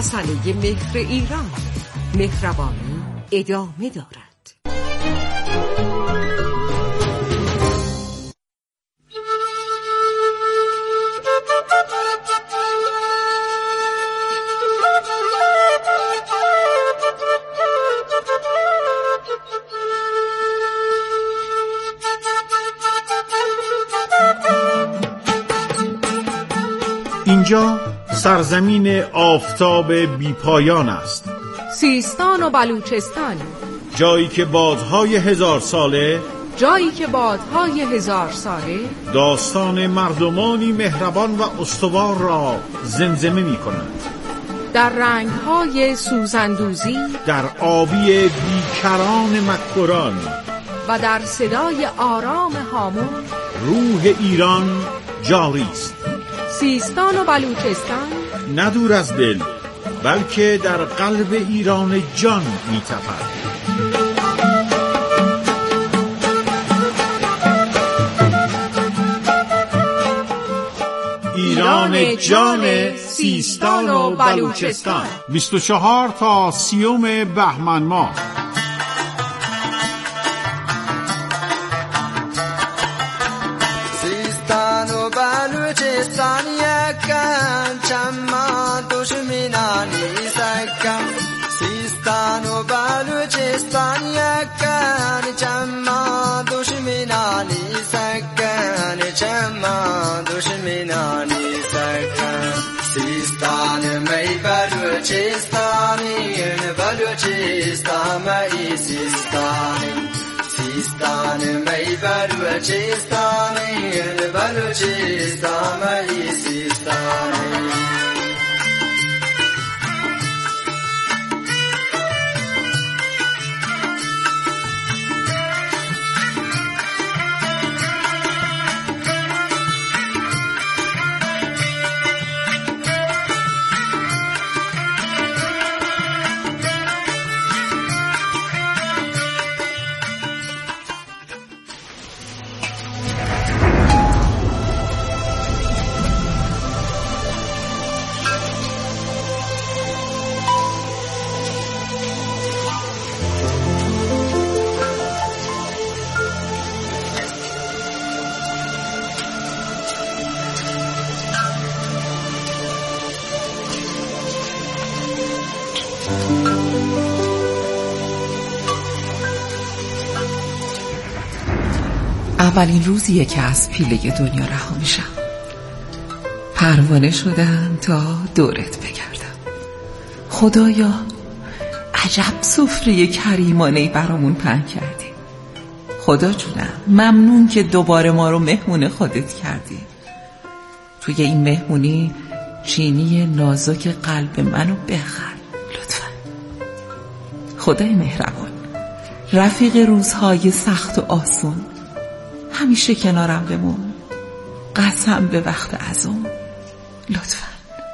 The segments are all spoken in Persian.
مسئله مهر ایران. مهربانی ادامه دارد. اینجا سرزمین آفتاب بیپایان است. سیستان و بلوچستان، جایی که بادهای هزار ساله داستان مردمانی مهربان و استوار را زمزمه می کنند. در رنگهای سوزندوزی، در آبی بیکران مکران و در صدای آرام هامون روح ایران جاری است. سیستان و بلوچستان نه دور از دل، بلکه در قلب ایران جان می تپد. ایران جان سیستان و بلوچستان، 24 تا 30 بهمن ماه. سیستان و بلوچستان یکن، چمان دشمنانی سکن. سیستان و بلوچستان یکن، چمان دشمنانی سکن. چمان دشمنانی سکن. سیستان می بلوچستانی، بلوچستان می سیستانی. سیستان می بلوچستانی، بلوچستان می سیستانی. اولین روزیه که از پیله دنیا رها میشم. پروانه شدم تا دورت بگردم. خدایا عجب سفره کریمانه‌ای برامون پهن کردی. خدا جونم ممنون که دوباره ما رو مهمون خودت کردی. توی این مهمونی چینی نازک قلب منو بخر لطفا. خدای مهربان، رفیق روزهای سخت و آسون، همیشه کنارم بمون. قسم به وقت عزم لطفا.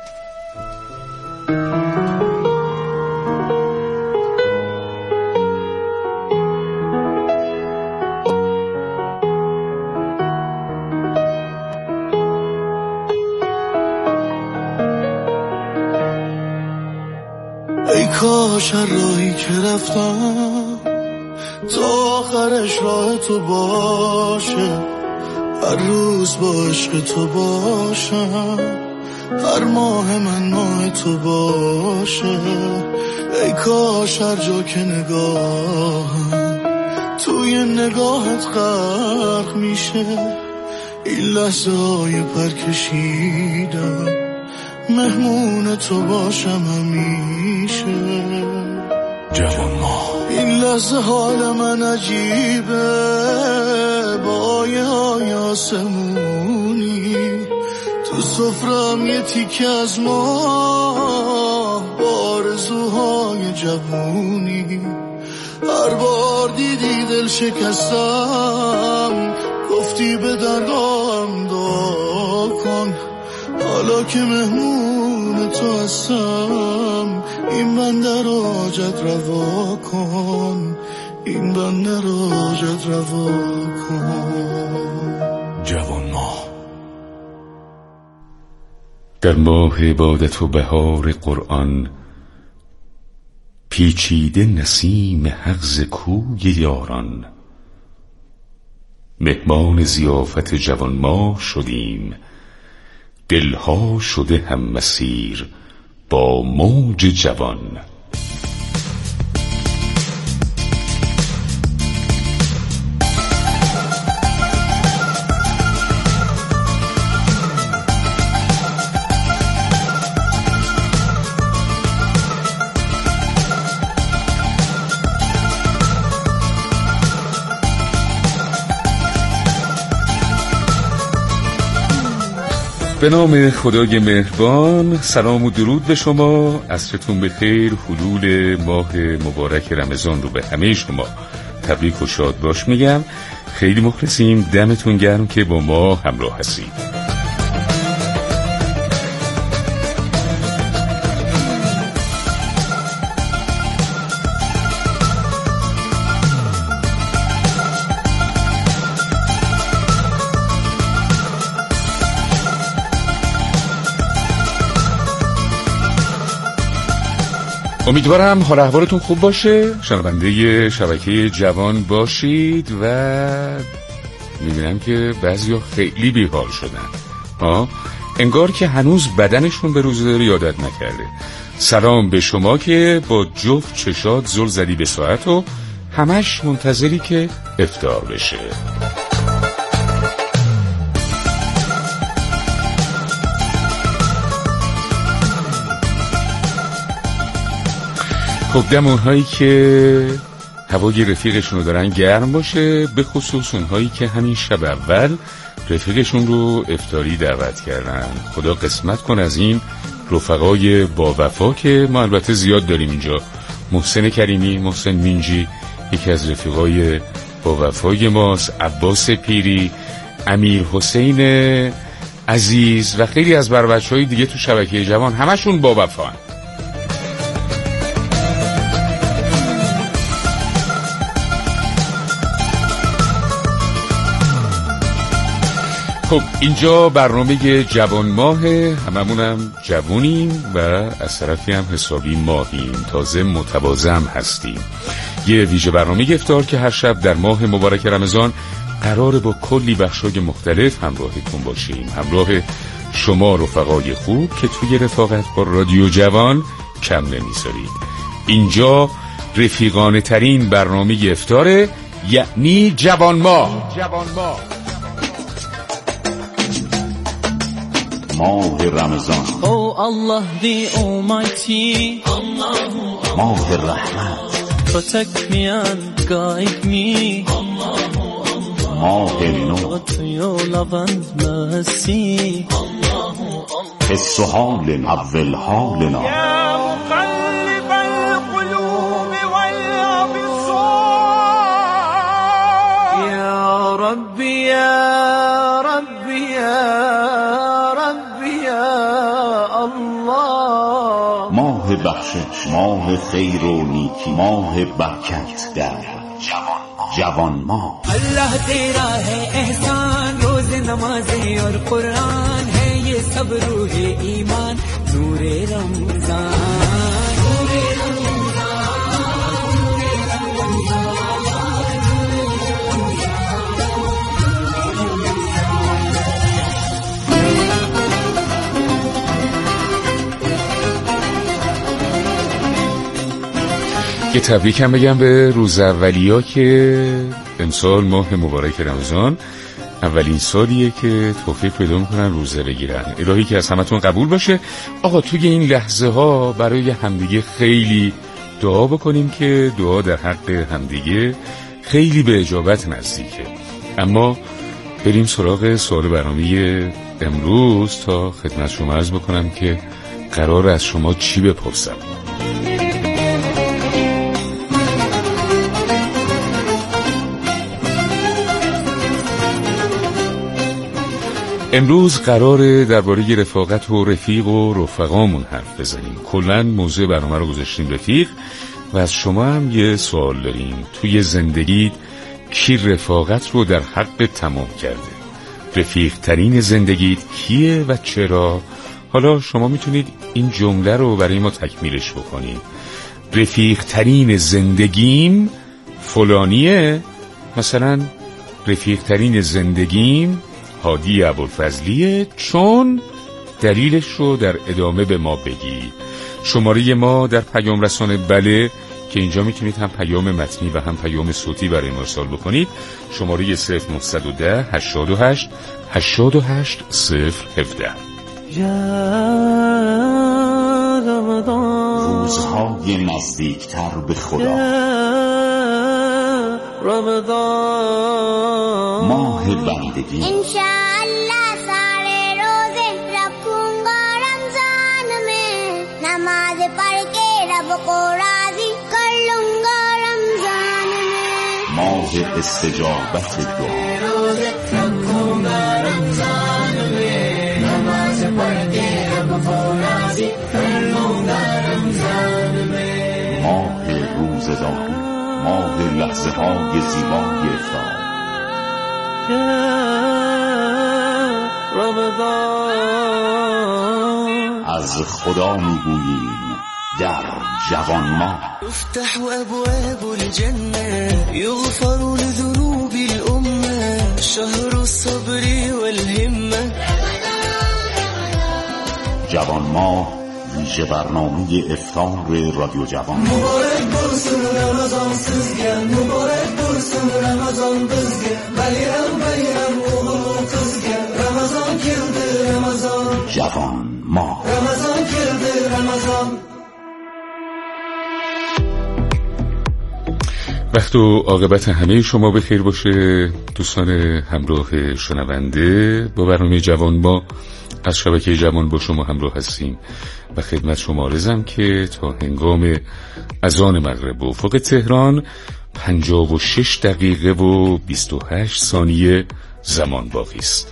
ای کاش هر راهی که رفتم تا آخرش راه تو باشه. هر روز با عشق تو باشم، هر ماه من ماه تو باشه. ای کاش هر جا که نگاهم توی نگاهت غرق میشه. این لحظه های پرکشیدم مهمون تو باشم همیشه. جوان ما این لحظه حال من عجیبه، با آیه های آسمونی تو سفرم یه تیکه از ما، با آرزوهای جوونی. هر بار دیدی دل شکستم، گفتی به درگاهم دعا کن. حالا که مهمون تو هستم، این بنده رو حاجت روا کن. این بنده رو حاجت روا کن. جوان ما در ماه عبادت و بهار قرآن پیچیده نسیم حغز کوی یاران. مهمان ضیافت جوانماه شدیم، دلها شده هم مسیر با موج جوان. به نام خدای مهربان، سلام و درود به شما. عصرتون بخیر. حلول ماه مبارک رمضان رو به همه شما تبریک و شاد باش میگم. خیلی مخلصیم، دمتون گرم که با ما همراه هستید. امیدوارم حال احوالتون خوب باشه، شنونده شبکه جوان باشید و میبینم که بعضیا خیلی بیحال شدن. انگار که هنوز بدنشون به روزه یادت نکرده. سلام به شما که با جفت چشات زل زدی به ساعت و همش منتظری که افطار بشه. خب دمونهایی که هوای رفیقشون رو دارن گرم باشه، به خصوص اونهایی که همین شب اول رفیقشون رو افطاری دعوت کردن. خدا قسمت کن از این رفقای با وفا که ما البته زیاد داریم اینجا. محسن کریمی، محسن مینجی یکی از رفیقای با وفای ماست، عباس پیری، امیر حسین عزیز و خیلی از بچه‌های دیگه تو شبکه جوان، همشون با وفا هن. خب اینجا برنامه جوان ماه، هممونم جوونیم و از طرفی هم حسابی ماهیم، تازه متوازم هستیم. یه ویژه برنامه افطار که هر شب در ماه مبارک رمضان قراره با کلی بخشای مختلف همراهتون باشیم، همراه شما رفقای خوب که توی رفاقت با رادیو جوان کم نمیذارید. اینجا رفیقانه ترین برنامه افطاره، یعنی جوان ماه. ماه رمضان، Oh Allah the Almighty, ماه رحمت، protect me and guide me, ماه نور، to your love and mercy, حس و حالنا، اول حالنا، يا مقلب القلوب والأبصار, يا ربي يا ربي يا ماه بخشش، ماه خیر و نیکی، ماه برکت در جوان ماه. اللہ تیرا ہے احسان، روز نمازیں اور قرآن ہے یہ سب روح ایمان، نور رمضان، نور یه تبریک هم بگم به روز اولیا که امسال ماه مبارک رمضان اولین سالیه که توفیق پیدا میکنن روزه بگیرن. الهی که از همتون قبول باشه. آقا توی این لحظه ها برای همدیگه خیلی دعا بکنیم که دعا در حق همدیگه خیلی به اجابت نزدیکه. اما بریم سراغ سوال برنامه امروز تا خدمت شما عرض بکنم که قرار از شما چی بپرسم. امروز قراره درباره رفاقت و رفیق و رفقامون حرف بزنیم. کلاً موضوع برنامه رو گذاشتیم رفیق و از شما هم یه سوال داریم. توی زندگیت کی رفاقت رو در حق تمام کرده؟ رفیق ترین زندگیت کیه و چرا؟ حالا شما میتونید این جمله رو برای ما تکمیلش بکنید. رفیق ترین زندگیم فلانیه، مثلا رفیق ترین زندگیم هادی ابوالفضلیه، چون دلیلش رو در ادامه به ما بگید. شماره ما در پیام رسانه بله که اینجا میتونید هم پیام متنی و هم پیام صوتی برای ما ارسال بکنید. شماره 0910 88 88 017. روزهای نزدیکتر به خدا، ماه بندگی، इंशाअल्लाह सारे रोजे रखूंगा रमजान में, नमाज पढ़ के रब को राजी कर लूंगा रमजान में. ماه استجابت دعا، روزे रखूंगा रमजान में, नमाज पढ़ के रब को राजी कर लूंगा रमजान में. ماه روزداری، ماه لحظه های زیبای افطار. از خدا میگوییم در جوان ماه. افتح ابواب الجنه یغفر لذنوب الامه شهر الصبر والهمه. جوان ماه ویژه برنامه افطار رادیو جوان. مبارک برسون رمضان sizge, مبارک برسون رمضان bizge, bayram bayram o'g'il qizga, ramazon keldi ramazon. جوان ماه، ramazon keldi ramazon. وقت و عاقبت همه شما بخیر باشه دوستان همراه شنونده. با برنامه جوان ما از شبکه جوان با شما همراه هستیم و خدمت شما عرضم که تا هنگام اذان مغرب به افق تهران 56 دقیقه و 28 ثانیه زمان باقی است.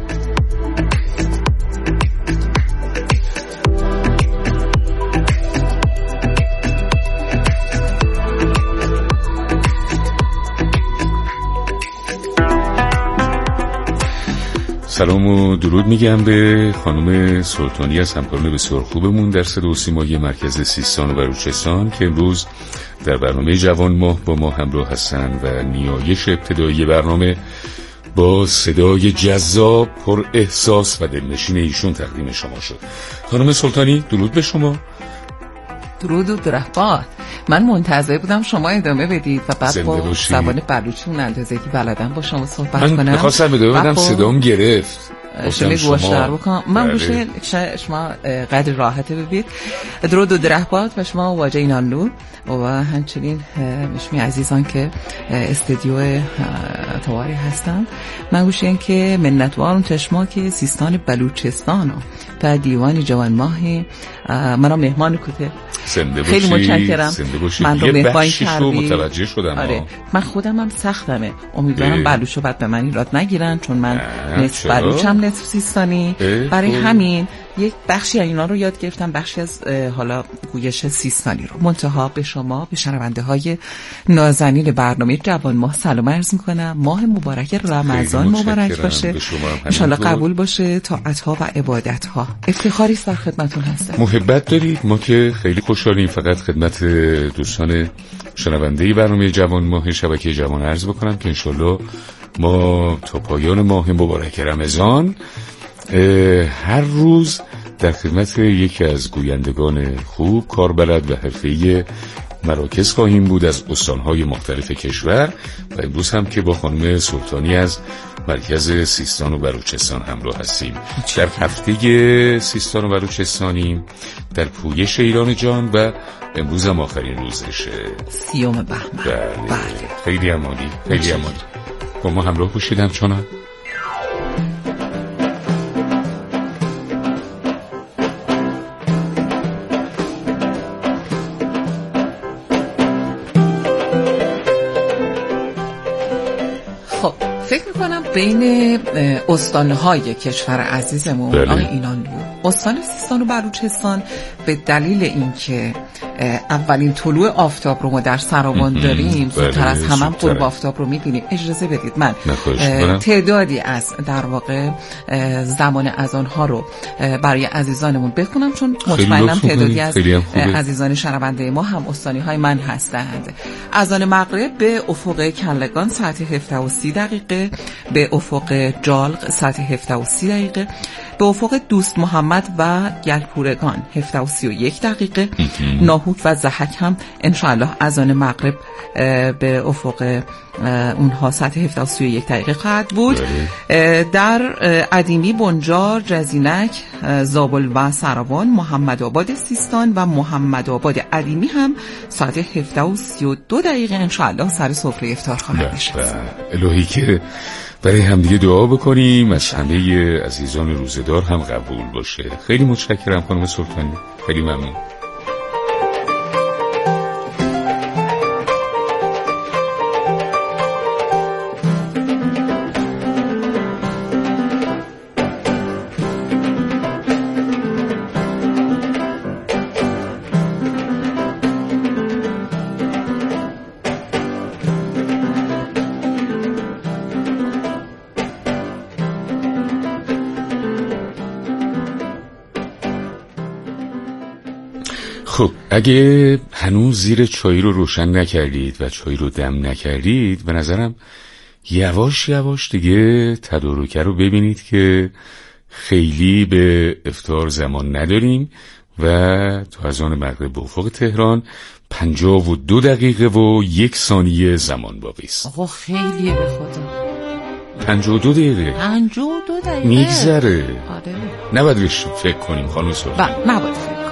سلام و درود میگم به خانم سلطانی از همکاران بسیار خوبمون در صدا و سیمای مرکز سیستان و بلوچستان که امروز در برنامه جوان ماه با ما همراه هستن و نیایش ابتدایی برنامه با صدای جذاب پر احساس و دلنشین ایشون تقدیم شما شد. خانم سلطانی درود به شما. درود و درخبات. من منتظر بودم شما ادامه بدید و بعد با زبان بلوچی اندازه که بلدم با شما صحبت کنم. من می‌خواستم ادامه بدم صدام گرفت. شما گوشتر بکنم. من گوشه شما قدر راحته ببید. درود و درخبات و شما واجه اینانلو و همچنین شما عزیزان که استودیو تواری هستن. من گوشه که منتوارم چشما که سیستان بلوچستان و دیوان جوان ماهی منو مهمان کته. خیلی متشکرم. من رو مهمان کردی. متوجه شدم. آره. من خودم هم سختمه. امیدوارم بلوچو بعد به من ایراد نگیرن چون من نصف بلوچم نصف سیستانی. برای همین یک بخشی از اینا رو یاد گرفتم، بخشی از حالا گویش سیستانی رو. منتها به شما به شنونده های نازنین برنامه جوان ماه سلام عرض میکنم. ماه مبارک رمضان مبارک باشه. انشالله قبول باشه طاعت ها و عبادت ها. افتخاری است در خدمتون هستم. محبت دارید. ما که خیلی خوشحالیم. فقط خدمت دوستان شنونده برنامه جوان ماه شبکه جوان عرض بکنم که انشالله ما تا پایان ماه مبارک رمضان هر روز در خدمت یکی از گویندگان خوب کاربلد و حرفه‌ای مراکز خواهیم بود از استان‌های مختلف کشور و امروز هم که با خانم سلطانی از مرکز سیستان و بلوچستان همراه هستیم. در هفته سیستان و بلوچستانیم در پویش ایران جان و امروز هم آخرین روزشه 30 بهمن. بله. خیلی عالی، خیلی عالی. با ما همراه باشید همچنان. بین استانهای کشور عزیزمون آقای اینانلو، استان سیستان و بلوچستان به دلیل اینکه اولین طلوع آفتاب رو ما در سراوان داریم، زودتر از همه غروب آفتاب رو می‌بینیم. اجازه بدید من تعدادی از در واقع زمان اذان ها رو برای عزیزانمون بخونم، چون مطمئنم تعدادی از عزیزان شنونده ما هم استانی های من هستند. اذان مغرب به افق کلگان ساعت 17:30 دقیقه، به افق جالق ساعت 17:30 دقیقه، به افق دوست محمد و گلپورگان 17:31 دقیقه. ناهوک و ضحک هم انشاءالله اذان مغرب به افق اونها ساعت 17:31 دقیقه خواهد بود. در ادیمی، بنجار، جزینک، زابل و سراوان، محمد آباد سیستان و محمد آباد ادیمی هم ساعت 17:32 دقیقه انشاءالله سر سفره افطار خواهد نشست. الهی که برای همدیگه دعا بکنیم، از همه عزیزان روزدار هم قبول باشه. خیلی متشکرم خانم سلطانی، خیلی ممنون. خب اگه هنوز زیر چای رو روشن نکردید و چای رو دم نکردید، به نظرم یواش یواش دیگه تدارکه رو ببینید که خیلی به افطار زمان نداریم و تو اذان مغرب به افق تهران 52 دقیقه و 1 ثانیه زمان باقی است. آقا خیلیه به خدا. 52 دقیقه 52 دقیقه میگذره. آره نباید بهش فکر کنیم خانم سلطان. نباید فکر کنیم.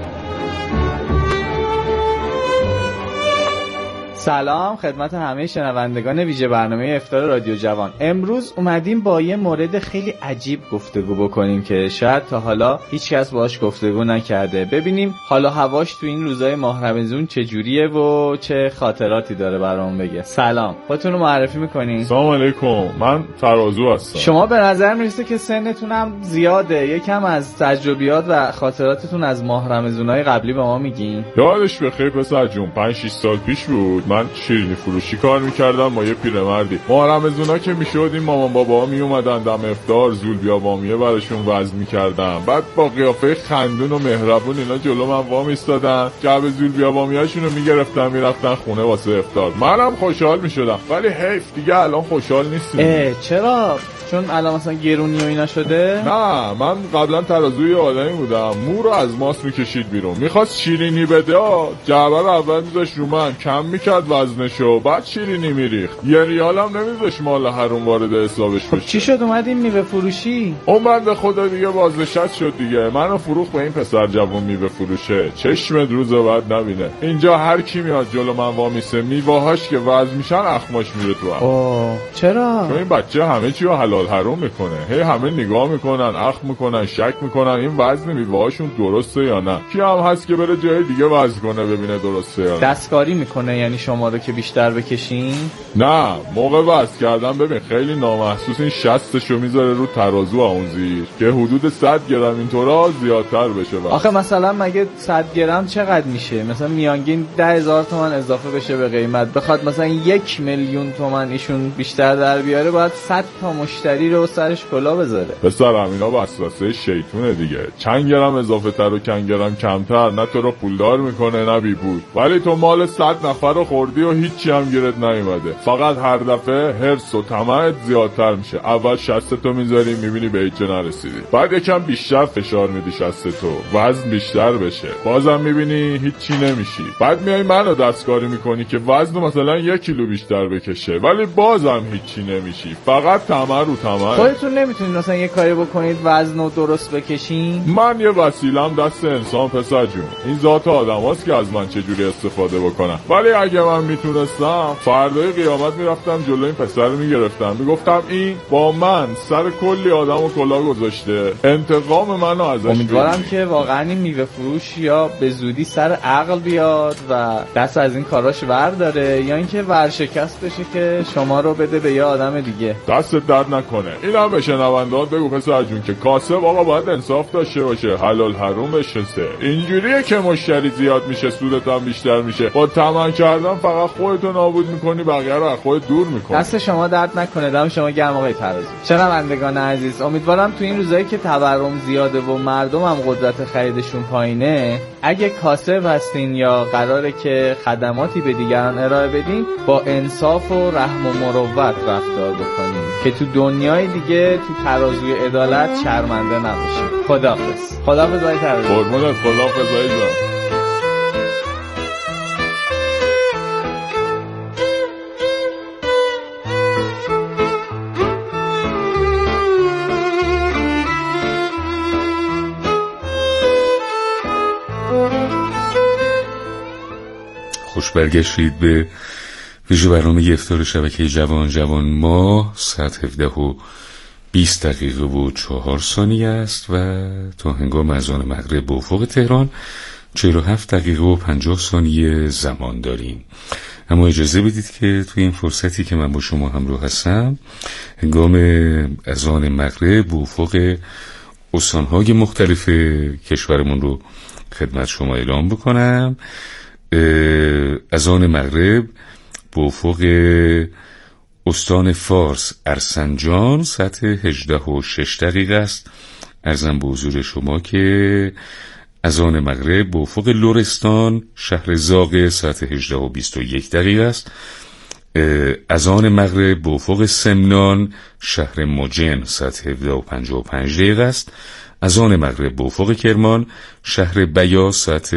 سلام خدمت همه شنوندگان ویژه برنامه افطار رادیو جوان. امروز اومدیم با یه مورد خیلی عجیب گفتگو بکنیم که شاید تا حالا هیچ کس باهاش گفتگو نکرده. ببینیم حالا هواش تو این روزای ماه رمضان چجوریه و چه خاطراتی داره برامون بگه. سلام، خودتون رو معرفی میکنین؟ سلام علیکم، من ترازو هستم. شما به نظر میرسه که سنتون هم زیاده، یکم از تجربیات و خاطراتتون از ماه رمضان‌های قبلی به ما میگین؟ یادش بخیر پسر جون، 5-6 سال پیش بود، من شیرینی فروشی کار میکردم با یه پیرمردی. ماه رمضونا که میشد این مامان بابا می اومدن دم افطار زول بیا بامیه براشون وزن میکردم، بعد با قیافه خندون و مهربون اینا جلو من وا میستادن، جعبه زول بیا بامیه‌شون رو میگرفتن میرفتن خونه واسه افطار. منم خوشحال میشدم، ولی حیف دیگه الان خوشحال نیستم. چرا؟ چون الان مثلا گرونی و اینا شده؟ نه، من قبلا ترازوی آدمی بودم، مو رو از ماست میکشید بیرون، میخواست شیرینی بده، جعبه رو اول میذاشت رو من، کم میکرد وزنشو، بعد شیرینی میریخت، یه ریال هم نمیذاشت مال حروم وارد حسابش بشه. چی شد اومدیم میوه فروشی؟ اون بنده خدا دیگه بازنشسته شد دیگه، منو فروخت به این پسر جوون میوه فروشه، چشمت روز بعد نبینه. اینجا هر کی میاد جلو من وامیسه، میوه‌هاش که وزن میشن اخماش میره تو هم. چرا؟ چون این بچه همه چی رو حلال حرام میکنه، هی همه نگاه میکنن، اخم میکنن، شک میکنن این وزن میوه‌هاشون درسته یا نه. کی هم هست که بره جای دیگه وزن کنه ببینه درسته یا نه. دستکاری میکنه یعنی شما رو که بیشتر بکشین؟ نه، موقع وزن کردن ببین خیلی نامحسوس این 60 شو میذاره رو ترازو اون زیر که حدود 100 گرم اینطورا زیادتر بشه. آخه مثلا مگه 100 گرم چقدر میشه؟ مثلا میانگین 10,000 تومان اضافه بشه به قیمت، بخواد مثلا 1,000,000 تومان ایشون بیشتر در بیاره، باید 100 تا مشتری رو سرش کلا بذاره. پسرم اینا وسوسه شیطونه دیگه، چند گرم اضافه تر و چند گرم کمتر نه تو رو پولدار میکنه نه بی پول. ولی تو مال 100 نفر رو خوردی و هیچی هم گیرت نیومده، فقط هر دفعه حرص و طمعت زیادتر میشه. اول 60 تو میذاری میبینی به هیچ نرسیدی، بعد یکم بیشتر فشار میدی 60 تو وزن بیشتر بشه، بازم میبینی هیچی نمیشی، بعد میای منو دستکاری میکنی که وزن مثلا 1 کیلو بیشتر بکشه، ولی بازم هیچی نمیشی، فقط طمع رو طمع. خودتون نمیتونید مثلا یه کاری بکنید وزن رو درست بکشین؟ من یه وسیله‌ام دست انسان پسر جون، این ذات آدماست که از من چجوری استفاده بکنن. ولی اگه من میتونستم فردای قیامت میرفتم جلوی این پسر رو میگرفتم، میگفتم این با من سر کلی آدمو کلا گذاشته، انتقام منو ازش بگیری. امیدوارم که واقعا این میوه فروش یا به زودی سر عقل بیاد و دست از این کاراش ورداره، یا اینکه ورشکست بشه که شما رو بده به یه آدم دیگه. دست درد نکنه. اینم به شنونده‌ها بگو پسر جون که کاسب آقا باید انصاف داشته باشه، حلال حروم بشناسه. اینجوریه که مشتری زیاد میشه، سودت هم بیشتر میشه. با طمع کردن فقط خودتو نابود میکنی، بقیه رو از خودت دور میکنی. دست شما درد نکنه، دم شما گرم آقای ترازی. شنوندگان عزیز، امیدوارم تو این روزایی که تورم زیاده و مردم هم قدرت خریدشون پایینه، اگه کاسب هستین یا قراره که خدماتی به دیگران ارائه بدین، با انصاف و رحم و مروت رفتار بکنین که تو دنیای دیگه تو ترازوی عدالت شرمنده نباشین. خداحافظ. خداحافظ آقای ترازی. قربونت، خداحافظ آقای جان. خوش برگشتید به ویژه برنامه افطار شبکه جوان ما. ساعت 17:20 است و تا هنگام اذان مغرب به افق تهران 47:50 زمان داریم. اما اجازه بدید که توی این فرصتی که من با شما همراه هستم، هنگام اذان مغرب به افق استان‌های مختلف کشورمون رو خدمت شما اعلام بکنم. اذان مغرب به افق استان فارس ارسنجان ساعت 18:06 است. عرضم به حضور شما که اذان مغرب به افق لرستان شهر زاغه ساعت 18:21 است. اذان مغرب به افق سمنان شهر مجن ساعت 17:55 است. اذان مغرب به افق کرمان شهر بیاض ساعت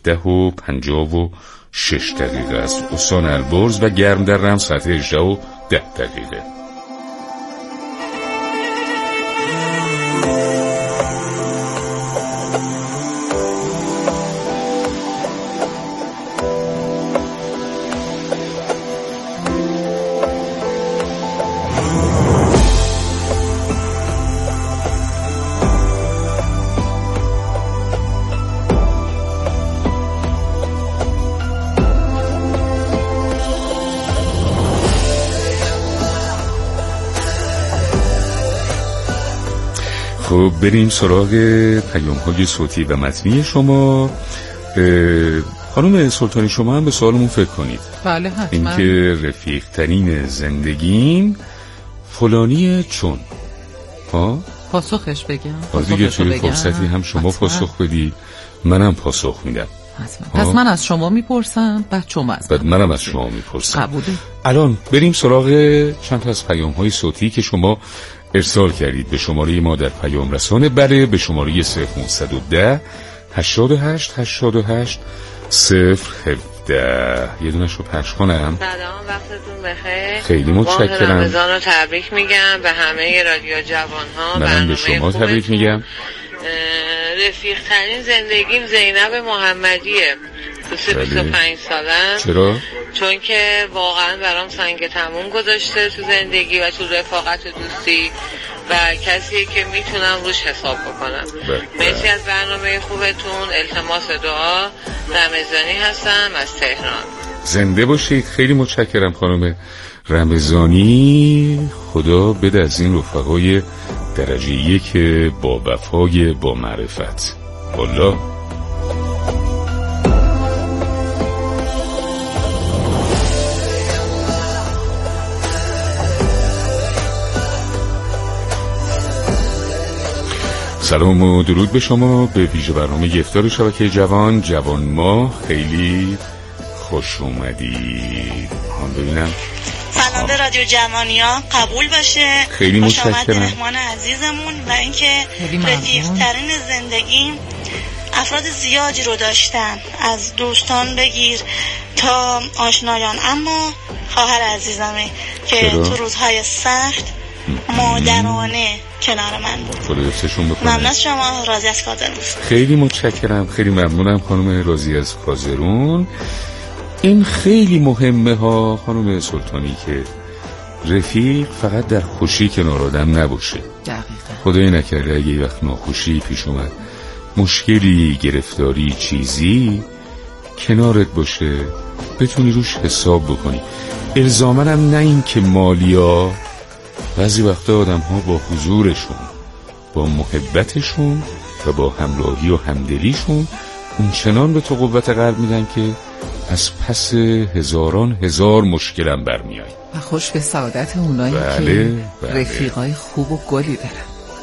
17:56 است. استان البرز و گرم در رم ساعت 18:10. خب بریم سراغ پیام‌های صوتی و متنی شما. خانم سلطانی شما هم به سوالمون فکر کنید. بله حتما. اینکه رفیق ترین زندگیم فلانی چون پاسخش بگم. دیگه توی فرصتی هم شما پاسخ بدی، منم پاسخ میدم. پس من از شما میپرسم، بعد منم از شما میپرسم. قبوله. الان بریم سراغ چند تا از پیام‌های صوتی که شما ارسال کردید به شماره ما در پیام رسانه بره به شماره 0910 88 88 017. یه دونش رو پخش کنم. سلام، وقتتون بخیر. خیلی متشکرم. ماه رمضان رو تبریک میگم به همه رادیو جوان ها. منم به شما تبریک میگم. رفیق ترین زندگیم زینب محمدیه، 25 سالم. چرا؟ چون که واقعا برام سنگ تموم گذاشته تو زندگی و تو رفاقت و دوستی و کسیه که میتونم روش حساب بکنم. مرسی از برنامه خوبتون. التماس دعا. رمضانی هستم از تهران. زنده باشید. خیلی متشکرم خانم رمضانی. خدا بده از این رفقای درجه 1 با وفای با معرفت. والله سلام و درود به شما. به ویژه برنامه افطار شبکه جوان ما خیلی خوش اومدید. ببینم سلام به رادیو جوانیا، قبول باشه. خیلی متشکرم. مهمان عزیزمون و اینکه رفیق ترین زندگیم افراد زیادی رو داشتم، از دوستان بگیر تا آشنایان، اما خواهر عزیزمه که تو روزهای سخت مادرانه کنار من بود. خدایفتشون بکنه. ممنون از شما. راضی از کازرون. خیلی متشکرم. خیلی ممنونم خانم راضی از کازرون. این خیلی مهمه ها خانم سلطانی که رفیق فقط در خوشی کنار آدم نباشه. دقیقاً. خدای نکرده اگه یه وقت ناخوشی پیش اومد، مشکلی، گرفتاری، چیزی، کنارت باشه، بتونی روش حساب بکنی. الزامن هم نه این که مالیا، بعضی وقتا آدم ها با حضورشون، با محبتشون و با همراهی و همدلیشون اون چنان به تو قوت قلب میدن که از پس هزاران هزار مشکلم برمیای. و خوش به سعادت اونایی که رفیقای خوب و گلی دارن.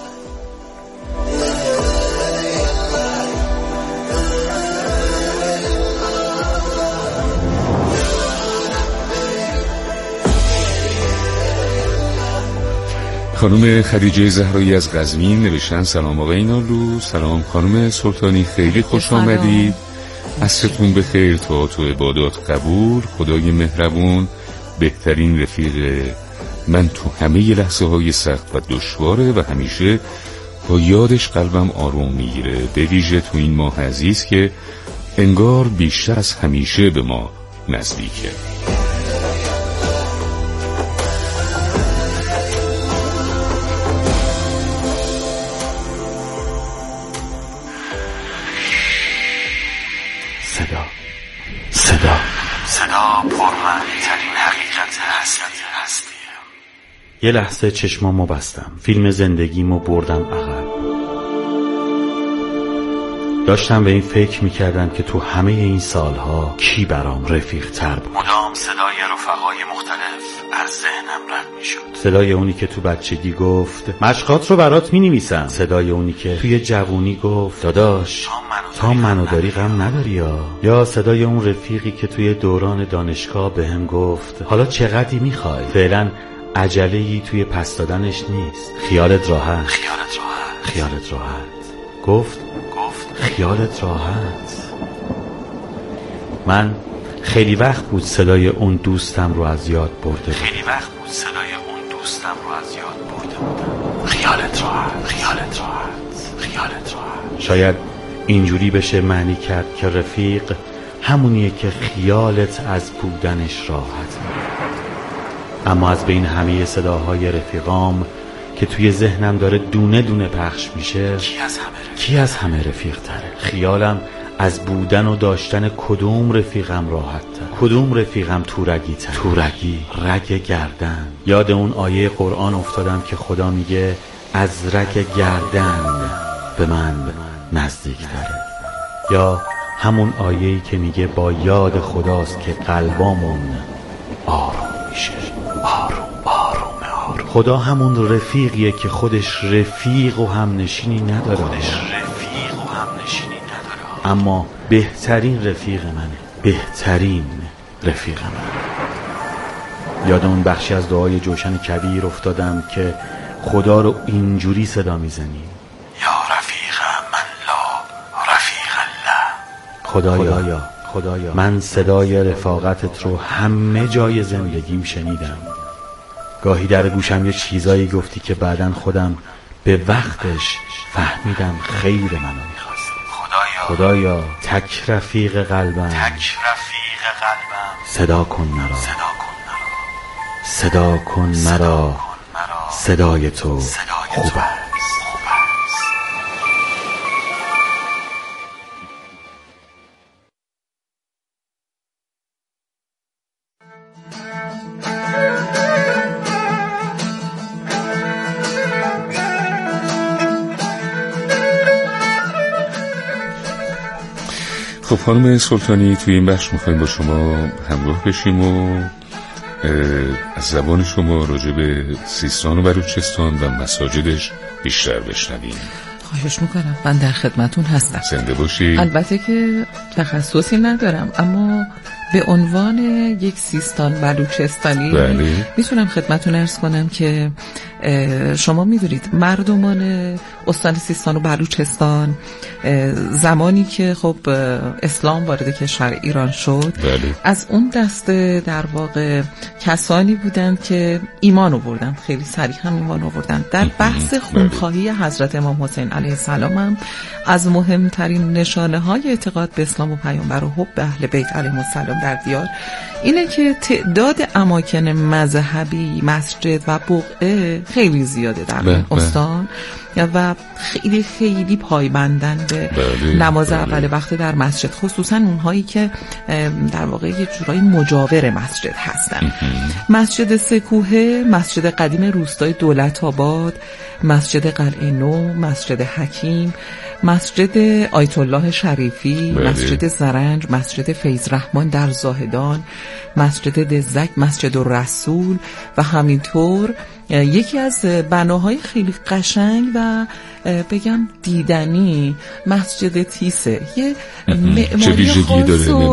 خانم خدیجه زهرایی از قزوین نوشتن سلام آقای نالو. سلام خانم سلطانی، خیلی خوش آمدید. عصرتون بخیر، تا تو عبادات قبول. خدای مهربون بهترین رفیق من تو همه لحظه های سخت و دشواره و همیشه با یادش قلبم آروم میگیره، به ویژه تو این ماه عزیز که انگار بیشتر از همیشه به ما نزدیکه. صدا پرمعنی‌ترین حقیقت هستیه. یه لحظه چشمامو بستم، فیلم زندگیمو بردم عقب. داشتم به این فکر میکردم که تو همه این سالها کی برام رفیق تر بود. مدام صدای رفقای مختلف از ذهنم رد میشد. صدای اونی که تو بچگی گفت مشقات رو برات مینویسم. صدای اونی که توی جوونی گفت داداش تا منو داری غم نداری یا صدای اون رفیقی که توی دوران دانشگاه بهم گفت حالا چقدری میخوای؟ فعلا عجله‌ای توی پس دادنش نیست. خیالت راحت. گفت خیالت راحت. من خیلی وقت بود صدای اون دوستم رو از یاد برده بودم. خیالت راحت. شاید اینجوری بشه معنی کرد که رفیق همونیه که خیالت از بودنش راحت میاد. اما از بین همه صداهای رفیقام که توی ذهنم داره دونه دونه پخش میشه، کی از همه رفیق تره؟ خیالم از بودن و داشتن کدوم رفیقم راحت تر؟ کدوم رفیقم تورگی تر؟ تورگی، رگ گردن. یاد اون آیه قرآن افتادم که خدا میگه از رگ گردن به من نزدیک تره. یا همون آیه‌ای که میگه با یاد خداست که قلبامون آروم میشه. آروم. خدا همون رفیقیه که خودش رفیق و همنشینی نداره. اما بهترین رفیق منه. یاد اون بخشی از دعای جوشن کبیر افتادم که خدا رو اینجوری صدا میزنیم: یا رفیق من لا رفیق الله. خدایا من صدای رفاقتت رو همه جای زندگیم شنیدم. گاهی در گوشم یه چیزایی گفتی که بعدن خودم به وقتش فهمیدم خیر منو میخواست. خدایا تک رفیق قلبم صدا کن مرا. صدای تو خوب است. خب خانم سلطانی، توی این بخش میخوایم با شما همراه بشیم و از زبان شما راجع به سیستان و بلوچستان و مساجدش بیشتر بشنویم. خواهش میکنم، من در خدمتون هستم. زنده باشی. البته که تخصصی ندارم، اما به عنوان یک سیستان بلوچستانی میتونم خدمتون عرض کنم که شما میدونید مردمان استان سیستان و بلوچستان زمانی که خب اسلام وارد کشور ایران شد از اون دسته در واقع کسانی بودند که ایمان آوردند، خیلی سریع هم ایمان آوردند. در بحث خونخواهی حضرت امام حسین علیه السلام هم از مهمترین نشانه های اعتقاد به اسلام و پیامبر و حب اهل بیت علیهم السلام در دیار اینه که تعداد اماکن مذهبی، مسجد و بقعه خیلی زیاده در استان و خیلی خیلی پایبندن به نماز اول وقت در مسجد، خصوصا اونهایی که در واقع یه جورایی مجاور مسجد هستن. مسجد سکوهه، مسجد قدیم روستای دولت آباد، مسجد قلعه نو، مسجد حکیم، مسجد آیت الله شریفی، مسجد زرنج، مسجد فیض رحمان در زاهدان، مسجد دزدک، مسجد الرسول و همینطور یکی از بناهای خیلی قشنگ و بگم دیدنی مسجد تیسه. یه معماری خاص